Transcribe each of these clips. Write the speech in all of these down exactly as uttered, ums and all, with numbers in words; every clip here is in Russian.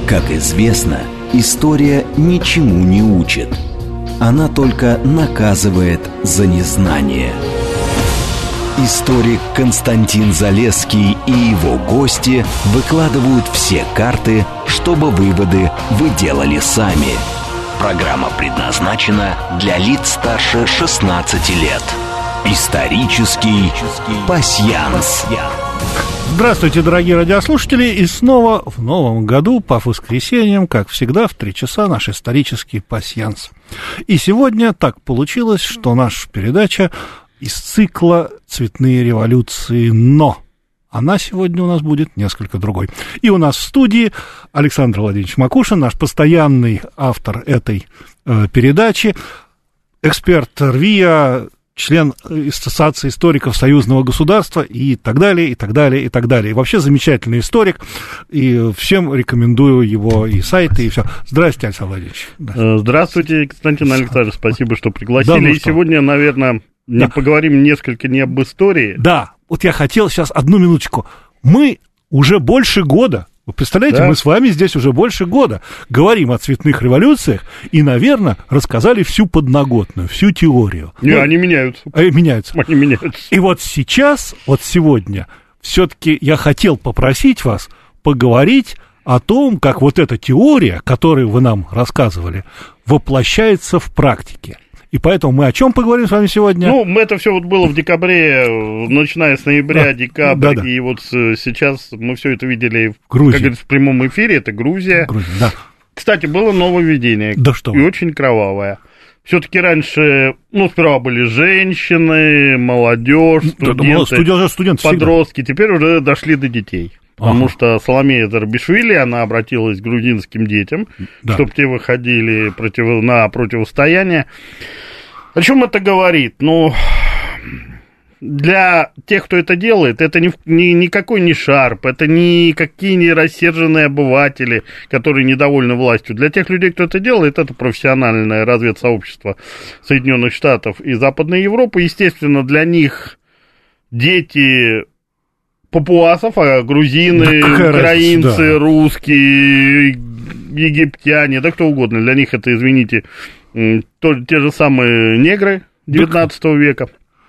Как известно, история ничему не учит. Она только наказывает за незнание. Историк Константин Залесский и его гости выкладывают все карты, чтобы выводы вы делали сами. Программа предназначена для лиц старше шестнадцати лет. Исторический пасьянс. Здравствуйте, дорогие радиослушатели, и снова в новом году по воскресеньям, как всегда, в три часа наш исторический пасьянс. И сегодня так получилось, что наша передача из цикла «Цветные революции», но она сегодня у нас будет несколько другой. И у нас в студии Александр Владимирович Макушин, наш постоянный автор этой э, передачи, эксперт РВИА, член Ассоциации историков союзного государства и так далее, и так далее, и так далее. И вообще замечательный историк, и всем рекомендую его и сайты, и все. Здравствуйте, Александр Владимирович. Да. Здравствуйте, Константин Александрович, спасибо, что пригласили. Да, ну и что? Сегодня, наверное, да. поговорим несколько не об истории. Да, вот я хотел сейчас одну минуточку. Мы уже больше года, вы представляете, да. мы с вами здесь уже больше года говорим о цветных революциях и, наверное, рассказали всю подноготную, всю теорию. Не, ну, они меняются. Они меняются. Они меняются. И вот сейчас, вот сегодня, все-таки я хотел попросить вас поговорить о том, как вот эта теория, которую вы нам рассказывали, воплощается в практике. И поэтому мы о чем поговорим с вами сегодня? Ну, это все вот было в декабре, начиная с ноября, да. декабрь, да, да. и вот сейчас мы все это видели, как говорится, в прямом эфире, это Грузия. Грузия, да. Кстати, было нововведение, да что и очень кровавое. Все-таки раньше, ну, сперва были женщины, молодежь, студенты, да, студенты подростки, всегда. Теперь уже дошли до детей. Потому ага. что Соломея Зарбишвили, она обратилась к грузинским детям, да. чтобы те выходили против, на противостояние. О чем это говорит? Ну, для тех, кто это делает, это ни, ни, никакой не шарп, это никакие не рассерженные обыватели, которые недовольны властью. Для тех людей, кто это делает, это профессиональное разведсообщество Соединенных Штатов и Западной Европы. Естественно, для них дети папуасов, а грузины, да украинцы, разница, да. русские, египтяне, да кто угодно. Для них это, извините, то, те же самые негры девятнадцатого века.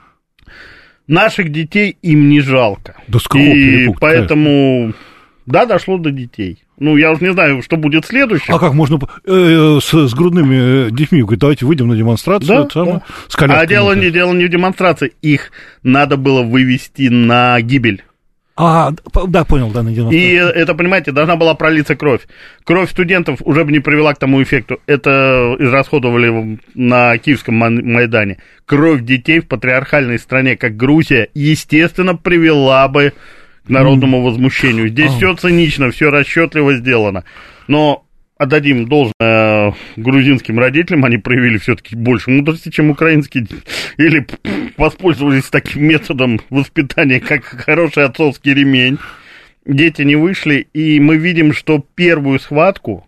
Наших детей им не жалко. Да и поэтому, да, дошло до детей. Ну, я уже не знаю, что будет следующим. А как можно э, с, с грудными детьми? Говорит, давайте выйдем на демонстрацию. Да, да. С а дело не, дело не в демонстрации. Их надо было вывести на гибель. А, да, понял, да, на демонстрацию. И это, понимаете, должна была пролиться кровь. Кровь студентов уже бы не привела к тому эффекту. Это израсходовали на Киевском Майдане. Кровь детей в патриархальной стране, как Грузия, естественно, привела бы к народному возмущению. Здесь а. все цинично, все расчетливо сделано. Но отдадим должное грузинским родителям, они проявили все-таки больше мудрости, чем украинские, или воспользовались таким методом воспитания, как хороший отцовский ремень. Дети не вышли, и мы видим, что первую схватку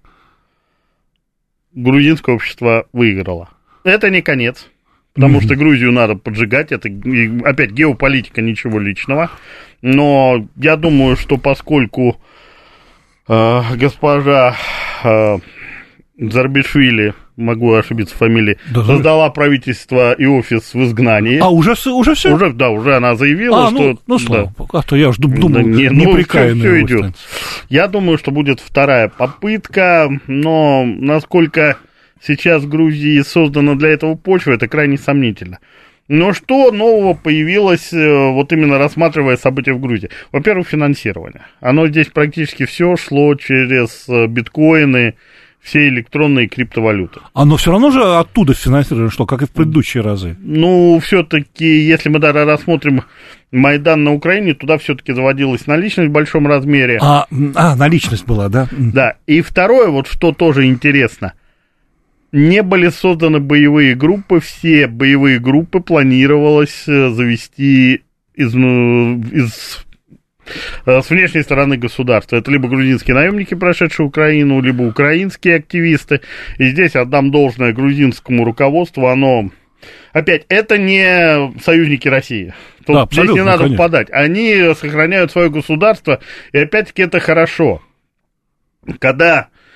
грузинское общество выиграло. Это не конец, потому mm-hmm. что Грузию надо поджигать, это опять геополитика, ничего личного, но я думаю, что поскольку э, госпожа э, Зарбишвили, могу ошибиться в фамилии, да, создала правительство и офис в изгнании. А, уже, уже все? Уже, да, уже она заявила, а, что... Ну, ну слава да. А то я уж думал, да, не, неприкаянная. Ну, все, все идет. Я думаю, что будет вторая попытка, но насколько сейчас в Грузии создана для этого почва, это крайне сомнительно. Но что нового появилось, вот именно рассматривая события в Грузии? Во-первых, финансирование. Оно здесь практически все шло через биткоины, все электронные криптовалюты. Оно все равно же оттуда финансировано, что, как и в предыдущие разы? Ну, все-таки, если мы даже рассмотрим Майдан на Украине, туда все-таки заводилась наличность в большом размере. А, а, наличность была, да? Да. И второе, вот что тоже интересно, не были созданы боевые группы, все боевые группы планировалось завести из, из с внешней стороны государства. Это либо грузинские наемники, прошедшие Украину, либо украинские активисты. И здесь отдам должное грузинскому руководству, оно... Опять, это не союзники России. Тут да, здесь не надо конечно. впадать. Они сохраняют свое государство, и опять-таки это хорошо. Когда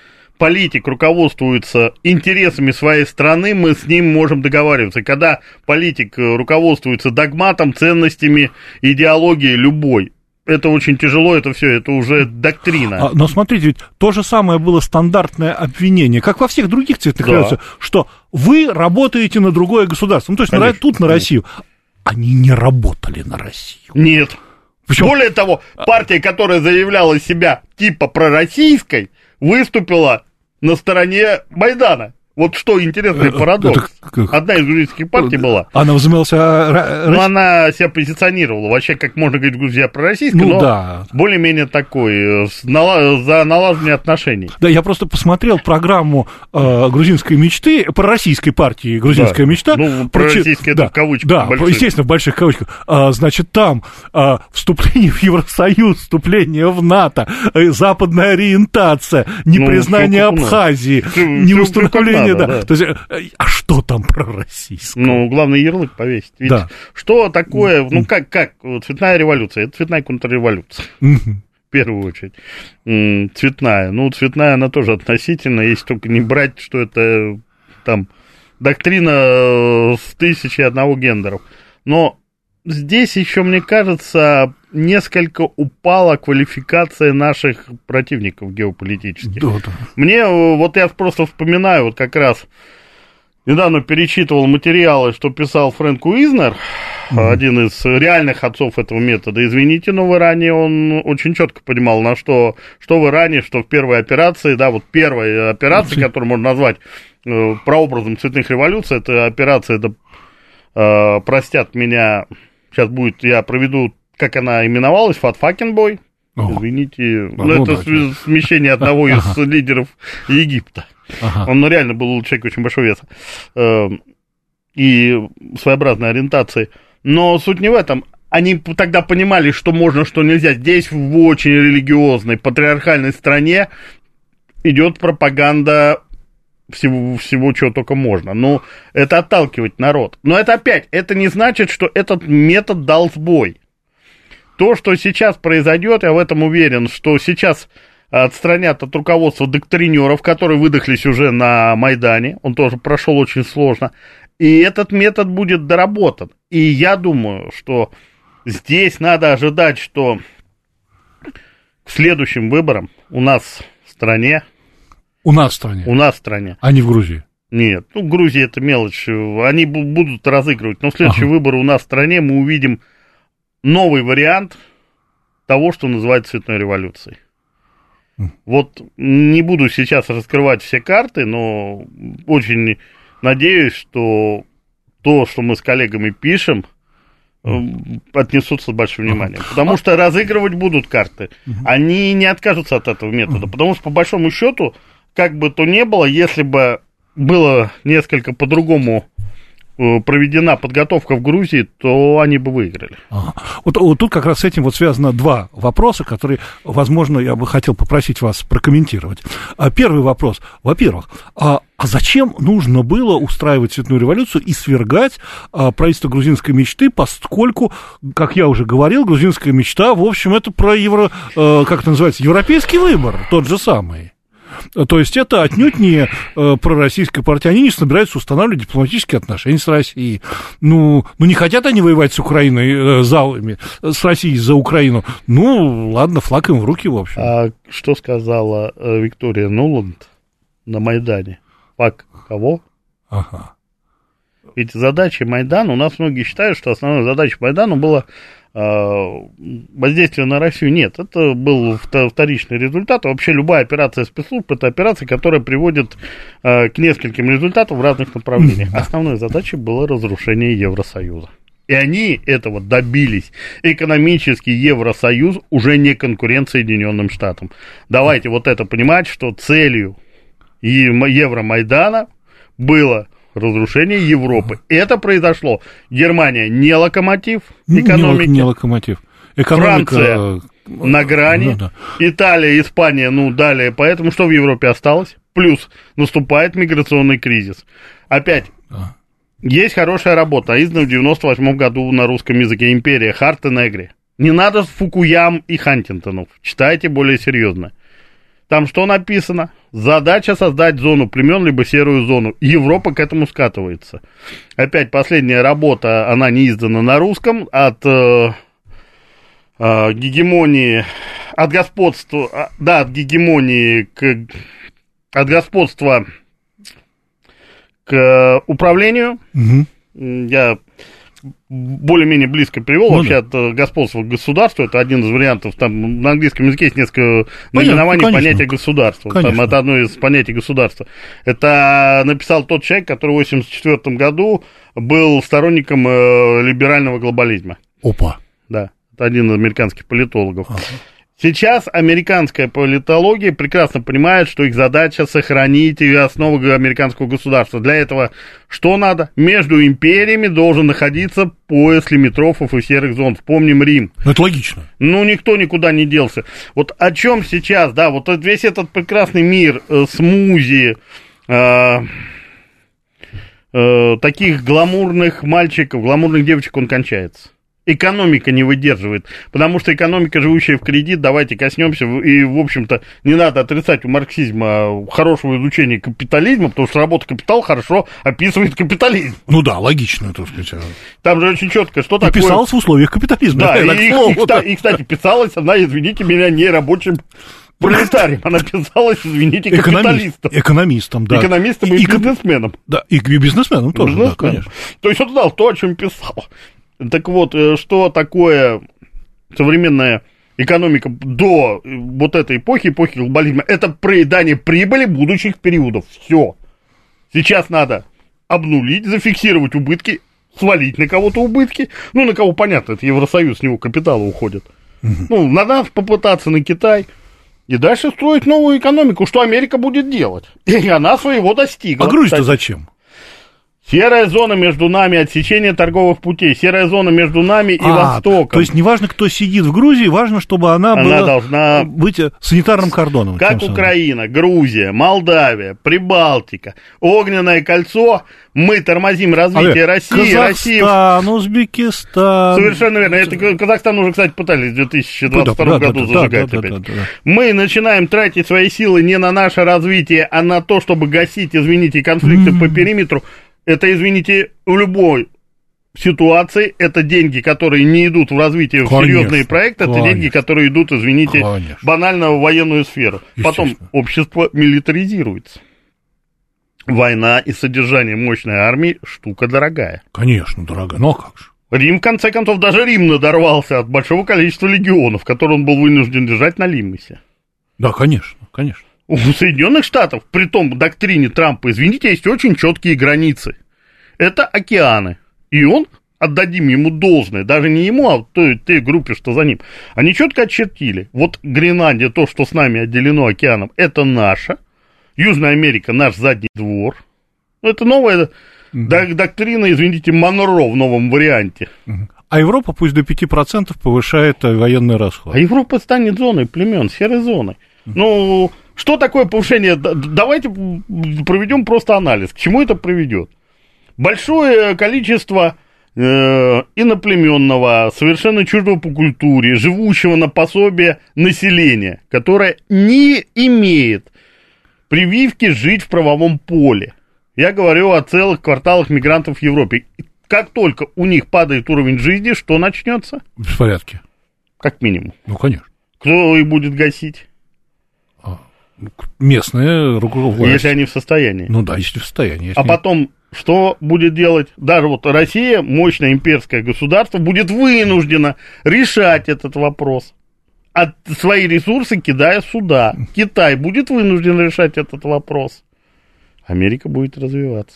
политик руководствуется интересами своей страны, мы с ним можем договариваться. Когда политик руководствуется догматом, ценностями, идеологией любой, это очень тяжело, это все, это уже доктрина. А, но смотрите, ведь то же самое было стандартное обвинение, как во всех других цветных да. революциях, что вы работаете на другое государство, ну, то есть на, тут на Россию. Они не работали на Россию. Нет. Почему? Более того, партия, которая заявляла себя типа пророссийской, выступила на стороне Майдана. Вот что интересный парадокс. Одна из грузинских партий была. Она возымелась... Ну, она себя позиционировала. Вообще, как можно говорить, Грузия пророссийская, ну, но да. более-менее такой, за налаживание отношений. Да, я просто посмотрел программу э, грузинской мечты, пророссийской партии «Грузинская да. мечта». Ну, пророссийская, да, это в кавычках. Да, больших. естественно, в больших кавычках. А, значит, там а, вступление в Евросоюз, вступление в НАТО, западная ориентация, непризнание ну, Абхазии, неустановление... Да. Да. То есть, а что там пророссийское? Ну, главное, ярлык повесить. Ведь да. что такое, ну, как, как, цветная революция, это цветная контрреволюция. В первую очередь. Цветная. Ну, цветная, она тоже относительно, если только не брать, что это там доктрина с тысячи одного гендеров. Но здесь еще, мне кажется, несколько упала квалификация наших противников геополитических. Да, да. Мне, вот я просто вспоминаю, вот как раз недавно перечитывал материалы, что писал Фрэнк Уизнер, mm-hmm. один из реальных отцов этого метода. Извините, но в Иране он очень четко понимал, на что, что в Иране, что в первой операции, да, вот первая операция, mm-hmm. которую можно назвать э, прообразом цветных революций, это операция, это, э, простят меня, сейчас будет, я проведу, как она именовалась, Фатфакенбой. О. Извините, а, ну, это да, смещение одного из ага. лидеров Египта. Ага. Он ну, реально был человек очень большого веса э, и своеобразной ориентации. Но суть не в этом. Они тогда понимали, что можно, что нельзя. Здесь, в очень религиозной, патриархальной стране, идет пропаганда всего, всего, чего только можно. Ну, это отталкивать народ. Но это опять, это не значит, что этот метод дал сбой. То, что сейчас произойдет, я в этом уверен, что сейчас отстранят от руководства доктринеров, которые выдохлись уже на Майдане, он тоже прошел очень сложно, и этот метод будет доработан. И я думаю, что здесь надо ожидать, что к следующим выборам у нас в стране... У нас в стране? У нас в стране. А не в Грузии? Нет, ну, Грузия это мелочь, они будут разыгрывать, но в следующие ага. выборы у нас в стране мы увидим новый вариант того, что называется цветной революцией. Вот не буду сейчас раскрывать все карты, но очень надеюсь, что то, что мы с коллегами пишем, отнесутся с большим вниманием. Потому что разыгрывать будут карты. Они не откажутся от этого метода. Потому что, по большому счету, как бы то ни было, если бы было несколько по-другому проведена подготовка в Грузии, то они бы выиграли. Ага. Вот, вот тут как раз с этим вот связано два вопроса, которые, возможно, я бы хотел попросить вас прокомментировать. Первый вопрос. Во-первых, а, а зачем нужно было устраивать цветную революцию и свергать а, правительство грузинской мечты, поскольку, как я уже говорил, грузинская мечта, в общем, это про евро, а, как это называется, европейский выбор, тот же самый. То есть это отнюдь не э, пророссийская партия. Они не собираются устанавливать дипломатические отношения с Россией. Ну, ну не хотят они воевать с Украиной, э, за, с Россией за Украину. Ну, ладно, флаг им в руки, в общем. А что сказала э, Виктория Нуланд на Майдане? Фак кого? Ага. Ведь задача Майдана, у нас многие считают, что основной задачей Майдана было воздействия на Россию. Нет, это был вторичный результат. Вообще любая операция спецслужб — это операция, которая приводит к нескольким результатам в разных направлениях. Основной задачей было разрушение Евросоюза. И они этого добились. Экономический Евросоюз уже не конкурент Соединенным Штатам. Давайте вот это понимать, что целью Евромайдана было разрушение Европы. Это произошло. Германия не локомотив экономики. Не, не локомотив. Экономика... Франция на грани. Ну, да. Италия, Испания, ну, далее. Поэтому что в Европе осталось? Плюс наступает миграционный кризис. Опять, да. Есть хорошая работа, издана в девяносто восьмом году на русском языке. «Империя», Харт и Негри. Не надо Фукуям и Хантингтонов. Читайте более серьезно. Там что написано? Задача создать зону племен, либо серую зону. Европа к этому скатывается. Опять последняя работа, она не издана на русском, от э, э, гегемонии, от господства, да, от гегемонии, к, от господства к управлению. Угу. Я более-менее близко перевел, ну, вообще да. От господства к государству, это один из вариантов, там на английском языке есть несколько наименований ну, понятия государства, там, это одно из понятий государства. Это написал тот человек, который в восемьдесят четвёртом году был сторонником э, либерального глобализма. Опа. Да, это один из американских политологов. Ага. Сейчас американская политология прекрасно понимает, что их задача сохранить основы американского государства. Для этого что надо? Между империями должен находиться пояс лимитрофов и серых зон. Вспомним Рим. Ну, это логично. Ну, никто никуда не делся. Вот о чем сейчас, да, вот весь этот прекрасный мир э, смузи, э, э, таких гламурных мальчиков, гламурных девочек, он кончается. Экономика не выдерживает, потому что экономика, живущая в кредит, давайте коснемся, и, в общем-то, не надо отрицать у марксизма хорошего изучения капитализма, потому что работа капитала хорошо описывает капитализм. Ну да, логично, так сказать. Там же очень четко, что и такое... писалось в условиях капитализма. Да, и, и, и, и, кстати, писалась она, извините меня, не рабочим пролетарием, она писалась, извините, капиталистом. Экономистом, да. Экономистом и, и бизнесменом. Да, и бизнесменом тоже, бизнесменом. Да, конечно. То есть он знал то, о чем писал. Так вот, что такое современная экономика до вот этой эпохи, эпохи глобализма? Это проедание прибыли будущих периодов. Все. Сейчас надо обнулить, зафиксировать убытки, свалить на кого-то убытки. Ну, на кого, понятно, это Евросоюз, с него капиталы уходят. Угу. Ну, надо попытаться на Китай. И дальше строить новую экономику. Что Америка будет делать? И она своего достигла. А Грузия-то зачем? Серая зона между нами, отсечение торговых путей, серая зона между нами и а, Востоком. То есть неважно, кто сидит в Грузии, важно, чтобы она, она была, должна быть санитарным кордоном. Как Украина, Грузия, Молдавия, Прибалтика, огненное кольцо, мы тормозим развитие а, России, Казахстан, Россия... Узбекистан. Совершенно верно. Это Казахстан уже, кстати, пытались в две тысячи двадцать втором да, году да, зажигать да, опять. Да, да, да. Мы начинаем тратить свои силы не на наше развитие, а на то, чтобы гасить, извините, конфликты mm-hmm. по периметру. Это, извините, в любой ситуации, это деньги, которые не идут в развитие, в серьезные проекты, конечно. Это деньги, которые идут, извините, конечно. банально в военную сферу. Потом общество милитаризируется. Война и содержание мощной армии штука дорогая. Конечно, дорогая, но как же. Рим, в конце концов, даже Рим надорвался от большого количества легионов, которые он был вынужден держать на Лиммесе. Да, конечно, конечно. У Соединенных Штатов, при том доктрине Трампа, извините, есть очень четкие границы. Это океаны. И он, отдадим ему должное, даже не ему, а той, той группе, что за ним, они четко очертили. Вот Гренландия, то, что с нами отделено океаном, это наше. Южная Америка, наш задний двор. Это новая mm-hmm. доктрина, извините, Монро в новом варианте. Mm-hmm. А Европа пусть до пяти процентов повышает военные расходы. А Европа станет зоной племен, серой зоной. Mm-hmm. Ну... Что такое повышение? Давайте проведем просто анализ. К чему это приведет? Большое количество э, иноплеменного, совершенно чуждого по культуре, живущего на пособие населения, которое не имеет прививки жить в правовом поле. Я говорю о целых кварталах мигрантов в Европе. Как только у них падает уровень жизни, что начнется? Беспорядки. Как минимум. Ну, конечно. Кто их будет гасить? Местные руководители. Если они в состоянии. Ну да, если в состоянии. Если а потом, что будет делать? Даже вот Россия, мощное имперское государство, будет вынуждено решать этот вопрос. А свои ресурсы кидая сюда. Китай будет вынужден решать этот вопрос. Америка будет развиваться.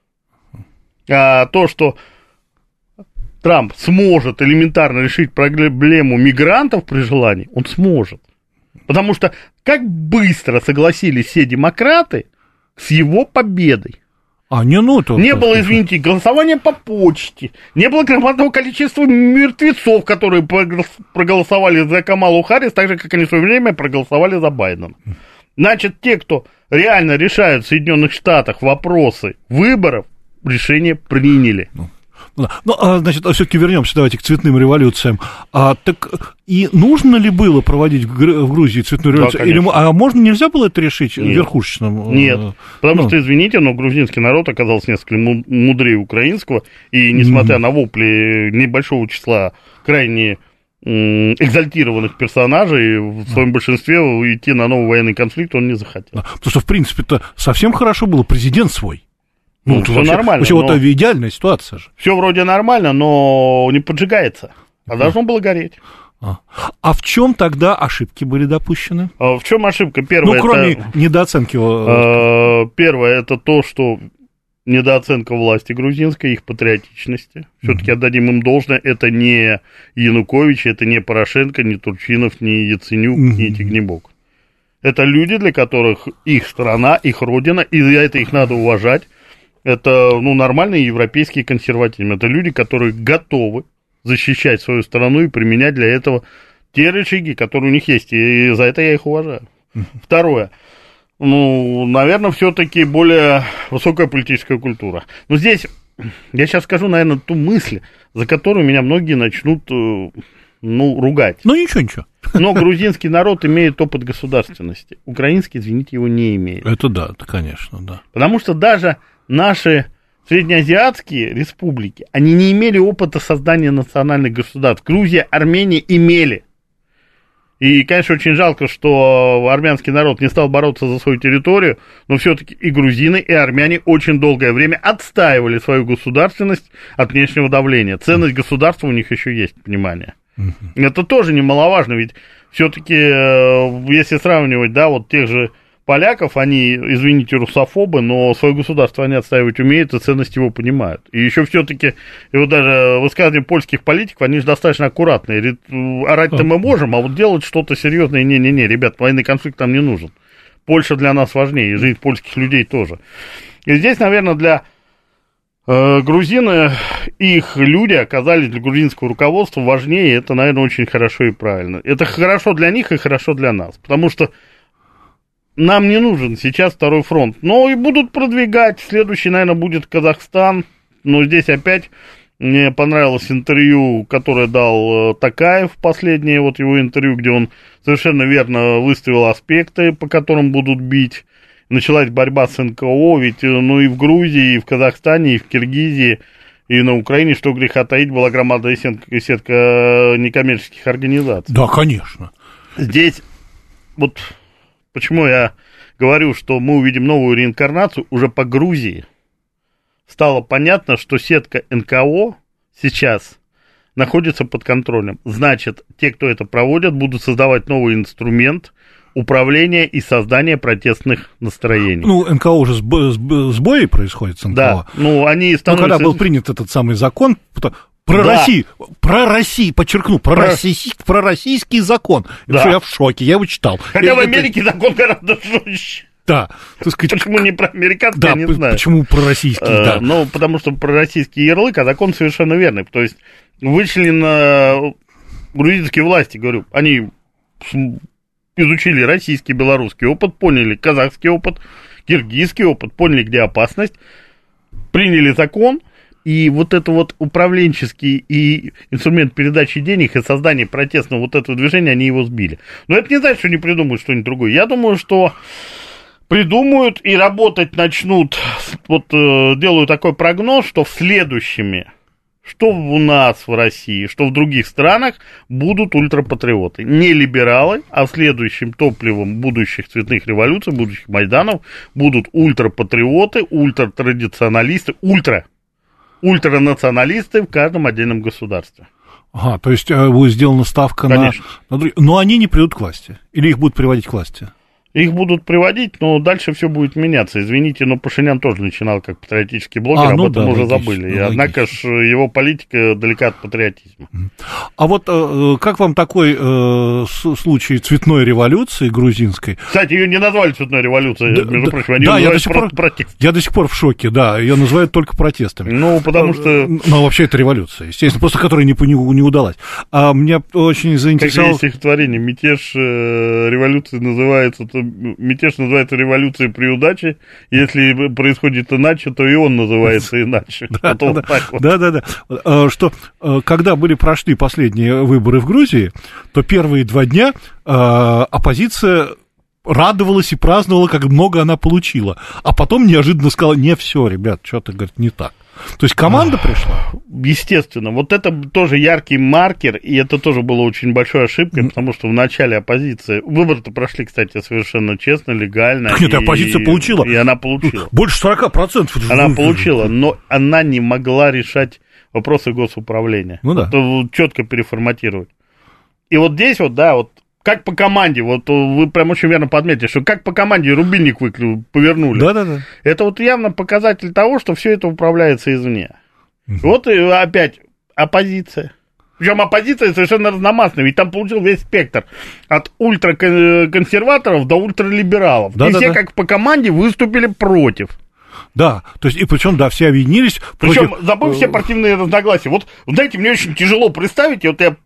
А то, что Трамп сможет элементарно решить проблему мигрантов при желании, он сможет. Потому что как быстро согласились все демократы с его победой. А, не, ну, то, не то, было, то, извините, голосования по почте, не было громадного количества мертвецов, которые проголосовали за Камалу Харрис, так же, как они в свое время проголосовали за Байдена. Значит, те, кто реально решают в Соединенных Штатах вопросы выборов, решение приняли. Ну, Ну, а, значит, все-таки вернемся, давайте, к цветным революциям. А, так и нужно ли было проводить в Грузии цветную революцию? Да, или, а можно, нельзя было это решить Нет. верхушечным? Нет, потому ну. что, извините, но грузинский народ оказался несколько мудрее украинского, и несмотря mm-hmm. на вопли небольшого числа крайне экзальтированных персонажей, в своем большинстве идти на новый военный конфликт он не захотел. Да, потому что, в принципе-то, совсем хорошо было президент свой. Ну, ну все вообще, нормально. Вообще, вот идеальная ситуация же. Все вроде нормально, но не поджигается, а должно было гореть. А, а в чем тогда ошибки были допущены? А в чем ошибка? Первое, ну, кроме это, недооценки. Э, первое, это то, что недооценка власти грузинской, их патриотичности. Все-таки mm-hmm. отдадим им должное, это не Янукович, это не Порошенко, не Турчинов, не Яценюк, mm-hmm. не Тигнебок. Это люди, для которых их страна, их родина, и за это их надо уважать. Это, ну, нормальные европейские консервативы. Это люди, которые готовы защищать свою страну и применять для этого те рычаги, которые у них есть. И за это я их уважаю. Uh-huh. Второе. Ну, наверное, все-таки более высокая политическая культура. Но здесь я сейчас скажу, наверное, ту мысль, за которую меня многие начнут, ну, ругать. Ну, ничего, ничего. Но грузинский народ имеет опыт государственности. Украинский, извините, его не имеет. Это да, это, конечно, да. Потому что даже наши среднеазиатские республики, они не имели опыта создания национальных государств. Грузия, Армения имели. И, конечно, очень жалко, что армянский народ не стал бороться за свою территорию, но все-таки и грузины, и армяне очень долгое время отстаивали свою государственность от внешнего давления. Ценность государства у них еще есть, понимание. Uh-huh. Это тоже немаловажно, ведь все-таки, если сравнивать, да, вот тех же поляков, они, извините, русофобы, но свое государство они отстаивать умеют и ценность его понимают. И еще все-таки, и вот даже высказывания польских политиков, они же достаточно аккуратные. Орать-то мы можем, а вот делать что-то серьезное, не-не-не, ребят, военный конфликт нам не нужен. Польша для нас важнее, и жизнь польских людей тоже. И здесь, наверное, для э, грузин, их люди оказались для грузинского руководства важнее, и это, наверное, очень хорошо и правильно. Это хорошо для них и хорошо для нас, потому что нам не нужен сейчас второй фронт. Но и будут продвигать. Следующий, наверное, будет Казахстан. Но здесь опять мне понравилось интервью, которое дал Токаев, последнее вот его интервью, где он совершенно верно выставил аспекты, по которым будут бить. Началась борьба с эн ка о, ведь ну и в Грузии, и в Казахстане, и в Киргизии, и на Украине, что греха таить, была громадная сетка некоммерческих организаций. Да, конечно. Здесь вот... Почему я говорю, что мы увидим новую реинкарнацию, уже по Грузии стало понятно, что сетка эн ка о сейчас находится под контролем. Значит, те, кто это проводят, будут создавать новый инструмент управления и создания протестных настроений. Ну, эн ка о уже сбои происходят с эн ка о. Да, ну, они становятся... Ну, когда был принят этот самый закон... Про да. Россию, про Россию, подчеркну, про, про... Россий, про российский закон. Да. Что я в шоке, я его читал. Хотя я, в Америке это... закон гораздо жестче. Да. Так сказать, почему не про американский, да, я не п- знаю. Почему про российский, а, да. Ну, потому что про российский ярлык, а закон совершенно верный. То есть вышли на грузинские власти, говорю, они изучили российский, белорусский опыт, поняли казахский опыт, киргизский опыт, поняли, где опасность, приняли закон. И вот это вот управленческий и инструмент передачи денег и создания протестного вот этого движения, они его сбили. Но это не значит, что не придумают что-нибудь другое. Я думаю, что придумают и работать начнут, вот делаю такой прогноз, что в следующими, что у нас в России, что в других странах будут ультрапатриоты. Не либералы, а следующим топливом будущих цветных революций, будущих Майданов будут ультрапатриоты, ультратрадиционалисты, ультра ультранационалисты в каждом отдельном государстве. Ага, то есть будет сделана ставка на, на... Но они не придут к власти? Или их будут приводить к власти? Их будут приводить, но дальше все будет меняться. Извините, но Пашинян тоже начинал как патриотический блогер, а, ну об этом да, уже логично, забыли. И, однако ж его политика далека от патриотизма. А вот э, как вам такой э, случай цветной революции грузинской? Кстати, ее не назвали цветной революцией, да, между да, прочим, они да, ее называют просто пор, протест. Я до сих пор в шоке, да, ее называют только протестами. Ну, потому что... Ну, вообще это революция, естественно, просто которая не, не, не удалась. А меня очень заинтересовало... Как есть стихотворение, мятеж э, революции называется... что мятеж называется революцией при удаче, если происходит иначе, то и он называется иначе. Да, да, да. Что, когда были прошли последние выборы в Грузии, то первые два дня оппозиция радовалась и праздновала, как много она получила. А потом неожиданно сказала: не, все, ребят, что-то, говорит, не так. То есть команда пришла? Естественно. Вот это тоже яркий маркер, и это тоже было очень большой ошибкой, mm. потому что в начале оппозиции... Выборы-то прошли, кстати, совершенно честно, легально. Нет, и, оппозиция получила. И она получила. Больше сорок процентов. Она получила, но она не могла решать вопросы госуправления. Ну да. Это четко переформатировать. И вот здесь вот, да, вот как по команде, вот вы прям очень верно подметили, что как по команде рубильник выклю, повернули. Да-да-да. Это вот явно показатель того, что все это управляется извне. Угу. Вот и опять оппозиция. Причем оппозиция совершенно разномастная, ведь там получил весь спектр. От ультраконсерваторов до ультралибералов. Да, и да, все да. как по команде выступили против. Да, то есть, и причем, да, все объединились. Причем, против... забыв все партийные разногласия. Вот, знаете, мне очень тяжело представить, вот я...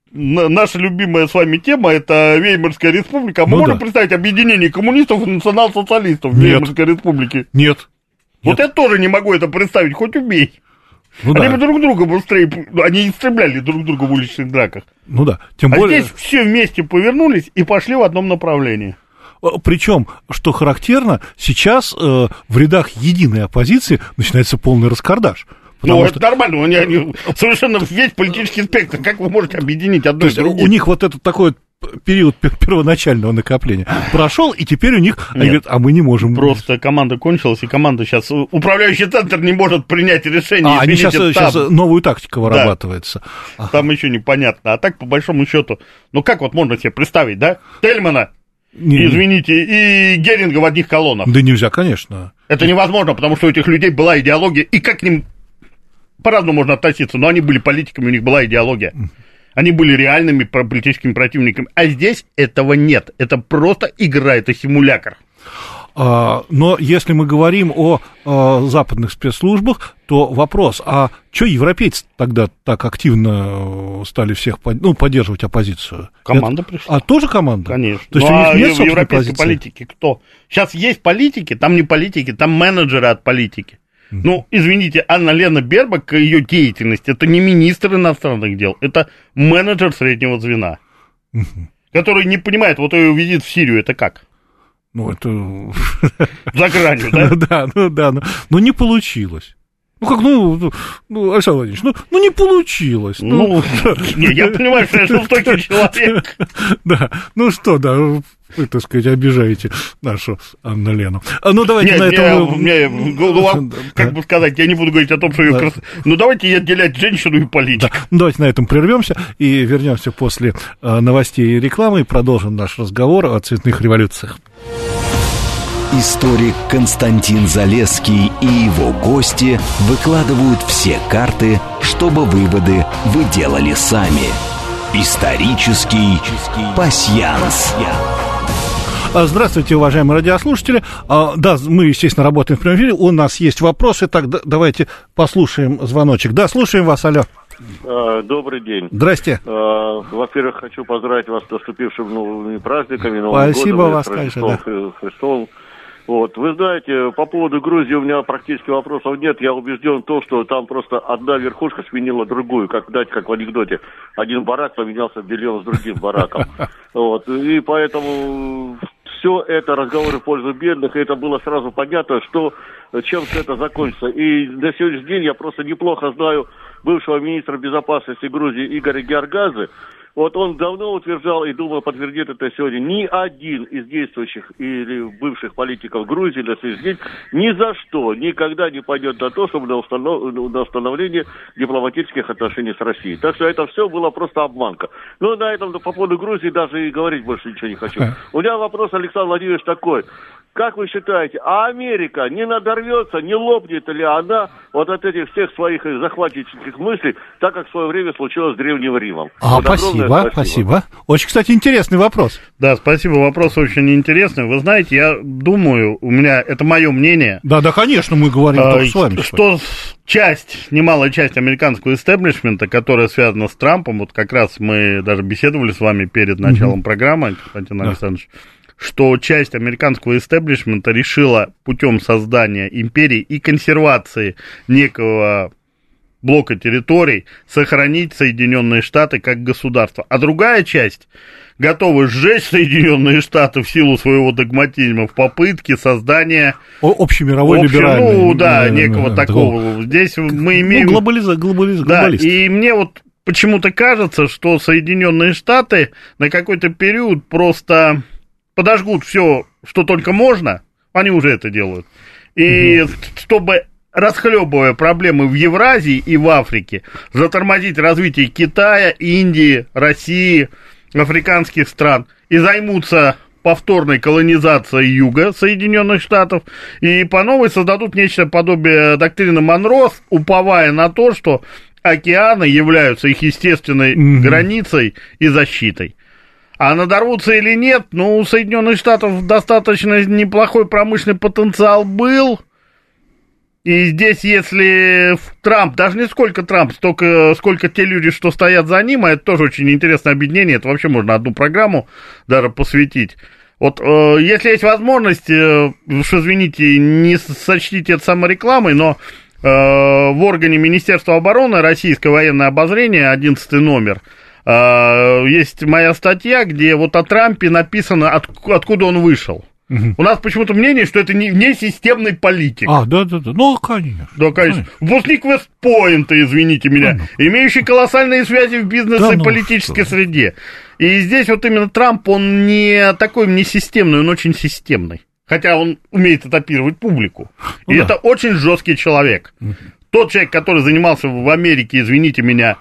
Наша любимая с вами тема — это Веймарская республика. Мы ну можем да. представить объединение коммунистов и национал-социалистов в Веймарской республике? Нет. Вот Нет. я тоже не могу это представить, хоть убей. Ну, они да. бы друг друга быстрее... Они истребляли друг друга в уличных драках. Ну да. Тем а более... здесь все вместе повернулись и пошли в одном направлении. Причем, что характерно, сейчас э, в рядах единой оппозиции начинается полный раскардаш. Ну, это что... нормально, они, они совершенно весь политический спектр. Как вы можете объединить одно и другое? У них вот этот такой период первоначального накопления прошел, и теперь у них, они говорят, а мы не можем. Просто команда кончилась, и команда сейчас, управляющий центр не может принять решение. А, они сейчас, сейчас новую тактику вырабатывается. Да, ага. Там еще непонятно. А так, по большому счету, ну как вот можно себе представить, да? Тельмана, не, извините, и Геринга в одних колоннах. Да нельзя, конечно. Это невозможно, потому что у этих людей была идеология, и как к ним... По-разному можно относиться, но они были политиками, у них была идеология. Они были реальными политическими противниками. А здесь этого нет. Это просто игра, это симулятор. А, но если мы говорим о, о западных спецслужбах, то вопрос, а что европейцы тогда так активно стали всех ну, поддерживать оппозицию? Команда Это... пришла. А тоже команда? Конечно. То есть ну, у них а нет в европейской позиции? Политики кто? Сейчас есть политики, там не политики, там менеджеры от политики. Ну, извините, Анна Лена Бербак, ее деятельность, это не министр иностранных дел, это менеджер среднего звена, uh-huh. который не понимает, вот ее увидит в Сирию, это как? Ну, это... За гранью, да? Да, ну да, но не получилось. Ну, как, ну, ну, Александр Владимирович, ну, ну не получилось. Ну, ну не, я понимаю, что я жестокий человек. Да, ну что, да, вы, так сказать, обижаете нашу Анну Лену. Ну, давайте Нет, на этом... Мне, ну, как бы сказать, я не буду говорить о том, что ее... Да. Крас... Ну, давайте отделять женщину и политику. Да. Ну, давайте на этом прервемся и вернемся после э, новостей и рекламы и продолжим наш разговор о цветных революциях. Историк Константин Залесский и его гости выкладывают все карты, чтобы выводы вы делали сами. Исторический пасьянс. Здравствуйте, уважаемые радиослушатели. Да, мы, естественно, работаем в прямом эфире. У нас есть вопросы. Так, давайте послушаем звоночек. Да, слушаем вас, алло. Добрый день. Здрасте. Во-первых, хочу поздравить вас с наступившими новыми праздниками, Новым Спасибо годом, вас, конечно, да. Христовым. Вот, вы знаете, по поводу Грузии у меня практически вопросов нет. Я убежден в том, что там просто одна верхушка сменила другую, как, знаете, как в анекдоте. Один барак поменялся бельем с другим бараком. Вот, и поэтому все это разговоры в пользу бедных, и это было сразу понятно, что чем все это закончится. И на сегодняшний день я просто неплохо знаю бывшего министра безопасности Грузии Игоря Георгадзе. Вот он давно утверждал, и, думаю, подтвердит это сегодня, ни один из действующих или бывших политиков Грузии на сегодняшний день ни за что никогда не пойдет на то, чтобы на, установ... на установление дипломатических отношений с Россией. Так что это все было просто обманка. Но на этом по поводу Грузии даже и говорить больше ничего не хочу. У меня вопрос, Александр Владимирович, такой. Как вы считаете, а Америка не надорвется, не лопнет ли она вот от этих всех своих захватнических мыслей, так как в свое время случилось с Древним Римом? А, вот спасибо, спасибо, спасибо. Очень, кстати, интересный вопрос. Да, спасибо, вопрос очень интересный. Вы знаете, я думаю, у меня, это мое мнение. Да, да, конечно, мы говорим а, только с вами. Что часть, немалая часть американского истеблишмента, которая связана с Трампом, вот как раз мы даже беседовали с вами перед началом mm-hmm. программы, Константин да. Александрович, что часть американского истеблишмента решила путем создания империи и консервации некого блока территорий сохранить Соединенные Штаты как государство. А другая часть готова сжечь Соединенные Штаты в силу своего догматизма в попытке создания общемировой либеральной. Ну, да, да некого да, такого. Да. Здесь мы имеем... Ну, глобализа, глобализа, да, глобалист. И мне вот почему-то кажется, что Соединенные Штаты на какой-то период просто подожгут все, что только можно. Они уже это делают. И угу. чтобы... расхлебывая проблемы в Евразии и в Африке, затормозить развитие Китая, Индии, России, африканских стран и займутся повторной колонизацией юга Соединенных Штатов и по новой создадут нечто подобие доктрины Монро, уповая на то, что океаны являются их естественной mm-hmm. границей и защитой. А надорвутся или нет, ну, у Соединенных Штатов достаточно неплохой промышленный потенциал был. И здесь, если Трамп, даже не сколько Трамп, столько, сколько те люди, что стоят за ним, а это тоже очень интересное объединение, это вообще можно одну программу даже посвятить. Вот э, если есть возможность, э, уж извините, не сочтите это саморекламой, но э, в органе Министерства обороны Российское военное обозрение, одиннадцатый номер, э, есть моя статья, где вот о Трампе написано, от, откуда он вышел. Угу. У нас почему-то мнение, что это не, не системный политик. А, да-да-да, ну, конечно. Да, конечно. Выпускник Вест-Пойнта, извините меня, да, ну. имеющий колоссальные связи в бизнес да, и ну, политической что? среде. И здесь вот именно Трамп, он не такой не системный, он очень системный. Хотя он умеет этапировать публику. Ну, и да. это очень жесткий человек. Угу. Тот человек, который занимался в Америке, извините меня,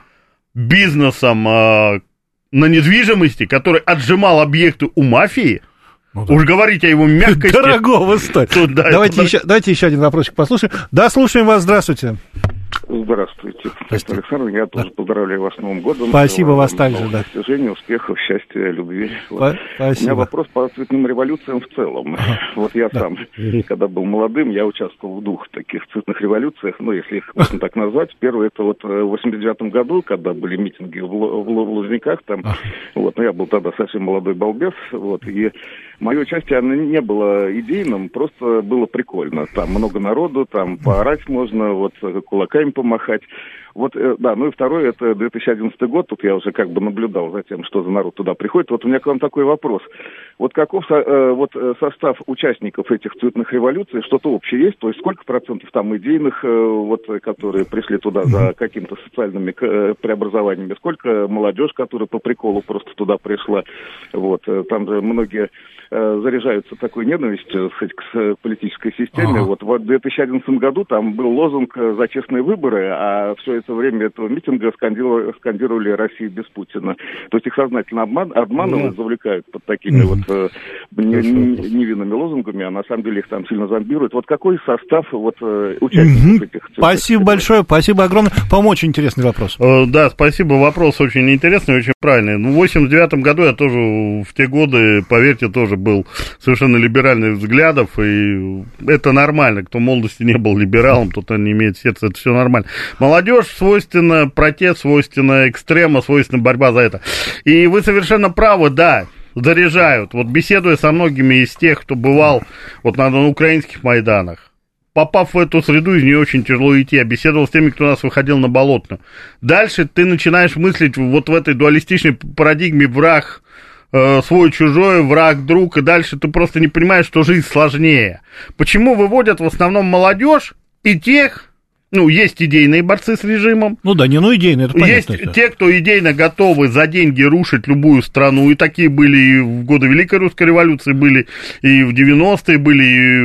бизнесом э, на недвижимости, который отжимал объекты у мафии, ну, да. Уж говорить о его мягкости. Дорогого стоит. Тут, да, давайте, еще, давайте еще один вопросик послушаем. Да, слушаем вас, здравствуйте. Здравствуйте, Александр. Я да. тоже поздравляю вас с Новым годом. Спасибо вас также, да. Достижения, успехов, счастья, любви. Вот. Спасибо. У меня вопрос по цветным революциям в целом. Ага. Вот я да. сам, когда был молодым, я участвовал в двух таких цветных революциях, ну, если их можно так назвать. Первый, это вот в восемьдесят девятом году, когда были митинги в, в, в Лужниках, там, ага. вот, но я был тогда совсем молодой балбес, вот, и мое участие, оно не было идейным, просто было прикольно. Там много народу, там поорать можно, вот, кулаками помахать. Вот, да, ну и второй, это две тысячи одиннадцатый год, тут я уже как бы наблюдал за тем, что за народ туда приходит. Вот у меня к вам такой вопрос. Вот каков со, вот, состав участников этих цветных революций, что-то общее есть? То есть сколько процентов там идейных, вот, которые пришли туда за какими-то социальными преобразованиями? Сколько молодежь, которая по приколу просто туда пришла? Вот, там же многие заряжаются такой ненавистью, сказать, к политической системе. Ага. Вот в две тысячи одиннадцатом году там был лозунг «За честные выборы», а все это время этого митинга скандировали, скандировали «Россия без Путина». То есть их сознательно обман, обманывают, да. завлекают под такими mm-hmm. вот э, не, не, невинными лозунгами, а на самом деле их там сильно зомбируют. Вот какой состав вот, э, участников mm-hmm. этих... Спасибо большое, спасибо огромное. По-моему, очень интересный вопрос. Э, да, спасибо, вопрос очень интересный, очень правильный. Ну, в восемьдесят девятом году я тоже в те годы, поверьте, тоже был совершенно либеральных взглядов, и это нормально. Кто в молодости не был либералом, тот не имеет сердца, это все нормально. Молодежь свойственно протест, свойственно экстрема, свойственно борьба за это. И вы совершенно правы, да, заряжают. Вот беседуя со многими из тех, кто бывал вот на, на украинских майданах, попав в эту среду, из нее очень тяжело идти. Я беседовал с теми, кто у нас выходил на Болотную. Дальше ты начинаешь мыслить вот в этой дуалистичной парадигме враг, э, свой-чужой, враг-друг, и дальше ты просто не понимаешь, что жизнь сложнее. Почему выводят в основном молодежь и тех, ну, есть идейные борцы с режимом. Ну да, не ну идейные, это понятно. Есть те, кто идейно готовы за деньги рушить любую страну, и такие были и в годы Великой Русской революции, были и в девяностые, были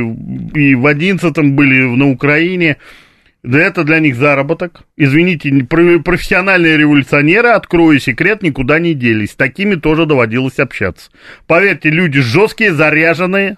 и в одиннадцатом, были на Украине. Да это для них заработок. Извините, профессиональные революционеры, открою секрет, никуда не делись. С такими тоже доводилось общаться. Поверьте, люди жесткие, заряженные.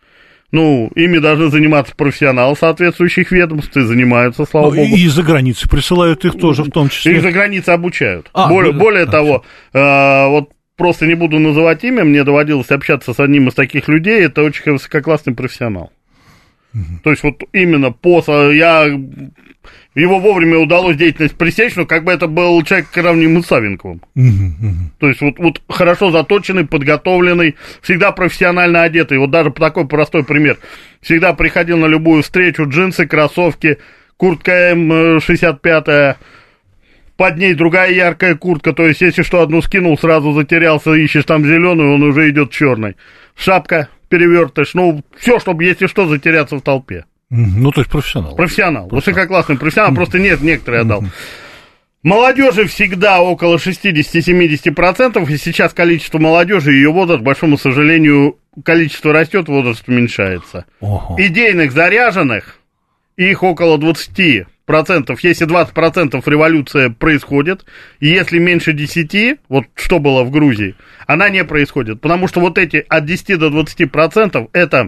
Ну, ими должны заниматься профессионалы соответствующих ведомств, и занимаются, слава ну, богу. И из-за границы присылают их тоже в том числе. Из-за границы обучают. А, более да, более да, того, э, вот просто не буду называть имя, мне доводилось общаться с одним из таких людей, это очень высококлассный профессионал. Угу. То есть вот именно по... Я Его вовремя удалось деятельность пресечь, но как бы это был человек равным Савенковым. То есть вот, вот хорошо заточенный, подготовленный, всегда профессионально одетый. Вот даже такой простой пример. Всегда приходил на любую встречу, джинсы, кроссовки, куртка эм шестьдесят пять, под ней другая яркая куртка. То есть если что, одну скинул, сразу затерялся, ищешь там зеленую, он уже идет черной. Шапка, перевертыш, ну все, чтобы если что, затеряться в толпе. Ну, то есть профессионал. Профессионал. Высококлассный профессионал, просто нет, некоторые отдал. Молодежи всегда около шестьдесят-семьдесят процентов, и сейчас количество молодежи, ее возраст, к большому сожалению, количество растет, возраст уменьшается. Ого. Идейных заряженных, их около двадцать процентов, если двадцать процентов революция происходит, и если меньше десяти, вот что было в Грузии, она не происходит, потому что вот эти от десяти до двадцати процентов это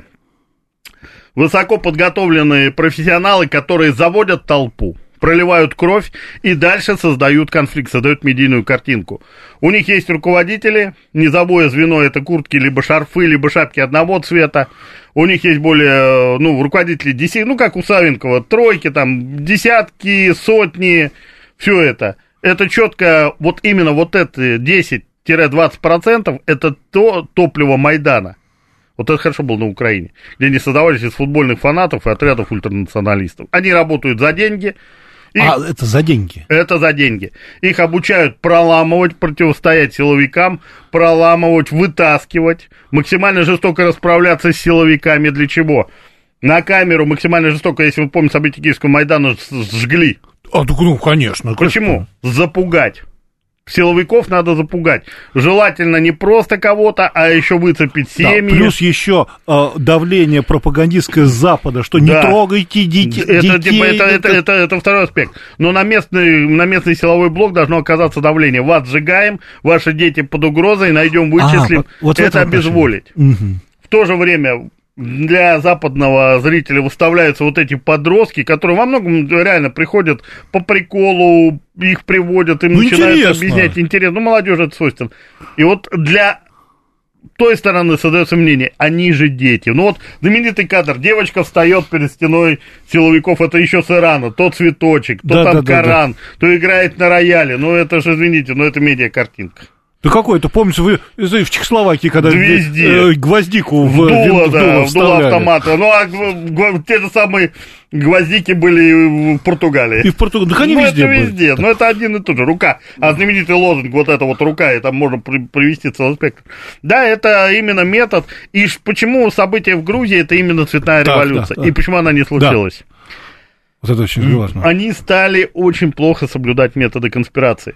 высоко подготовленные профессионалы, которые заводят толпу, проливают кровь и дальше создают конфликт, создают медийную картинку. У них есть руководители, низовое звено — это куртки, либо шарфы, либо шапки одного цвета. У них есть более, ну, руководители десятки, ну, как у Савенкова, тройки, там, десятки, сотни, все это. Это четко, вот именно вот это десять-двадцать процентов это то топливо Майдана. Вот это хорошо было на Украине, где они создавались из футбольных фанатов и отрядов ультранационалистов. Они работают за деньги. Их... А, это за деньги? Это за деньги. Их обучают проламывать, противостоять силовикам, проламывать, вытаскивать, максимально жестоко расправляться с силовиками. Для чего? На камеру максимально жестоко, если вы помните события Киевского Майдана, сжгли. А, ну, конечно. Почему? Запугать. Силовиков надо запугать. Желательно не просто кого-то, а еще выцепить семьи. Да, плюс еще э, давление пропагандистское с Запада, что не да. трогайте детей. Это, типа, это, это, это, это второй аспект. Но на местный, на местный силовой блок должно оказаться давление. Вас сжигаем, ваши дети под угрозой, найдем, вычислим. А, вот, вот это обезволить. Угу. В то же время для западного зрителя выставляются вот эти подростки, которые во многом реально приходят по приколу, их приводят, им ну, начинают интересно. объяснять интересно. Ну, молодежь это свойственно. И вот для той стороны создается мнение, они же дети. Ну вот знаменитый кадр, девочка встает перед стеной силовиков, это еще с Ирана, то цветочек, то да, там да, Коран, да, да. то играет на рояле. Ну это же, извините, но это медиакартинка. Да какой-то, помните, вы в Чехословакии, когда э, гвоздику в дуло, да, в дуло автомата. Ну, а те же самые гвоздики были в Португалии. И в Португалии, да они ну, везде это везде, но это один и тот же, рука. А знаменитый лозунг, вот эта вот рука, и там можно при, привести целый спектр. Да, это именно метод. И почему события в Грузии, это именно цветная да, революция, да, да. и почему она не случилась? Да. Вот это очень важно. Они стали очень плохо соблюдать методы конспирации.